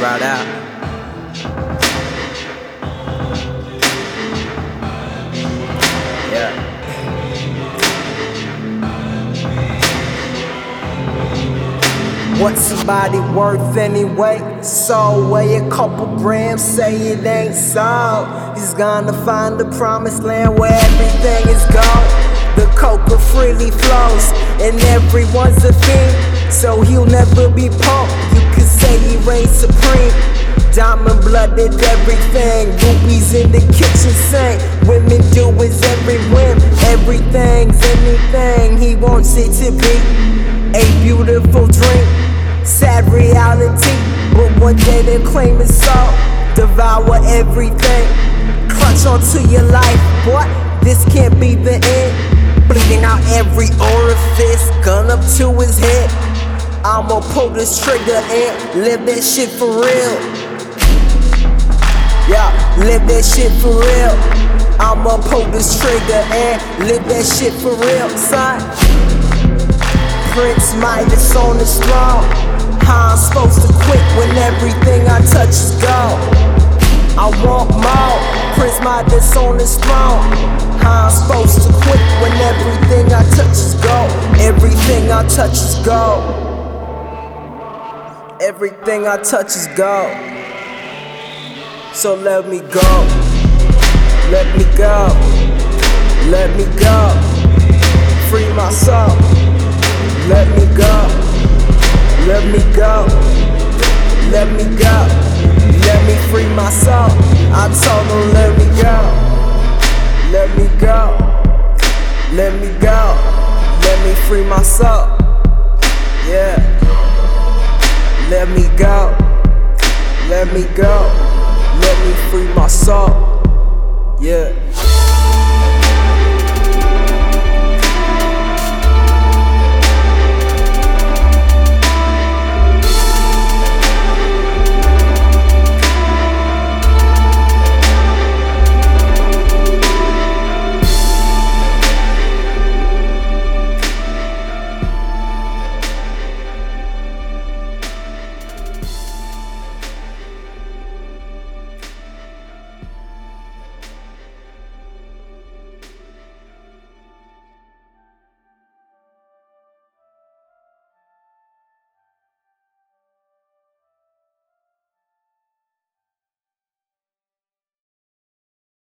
right out. Yeah. What's somebody worth anyway? So weigh a couple grams, say it ain't so. He's gonna find the promised land where everything is gone. The coca freely flows, and everyone's a fiend, so he'll never be pumped. You could say he reigns supreme. Diamond blooded everything, rubies in the kitchen sink. Women do his every whim, everything's anything he wants it to be. A beautiful dream, sad reality, but one day they'll claim it's all. Devour everything, clutch onto your life, boy, this can't be the end. Bleeding out every orifice, gun up to his head. I'ma pull this trigger and live that shit for real. Yeah, live that shit for real. I'ma pull this trigger and live that shit for real, son. Prince Midas on his throne. How I'm supposed to quit when everything I touch is gold? I want more. Prince Midas on his throne. How I'm supposed to quit when everything I touch is gold? Everything I touch is gold. Everything I touch is gold. So let me go. Let me go. Let me go. Free my soul. Let me go. Let me go. Let me go. Let me free my soul. I told him let me go. Let me go. Let me go. Let me free my soul. Yeah. Let me go. Let me go. Let me free my soul. Yeah.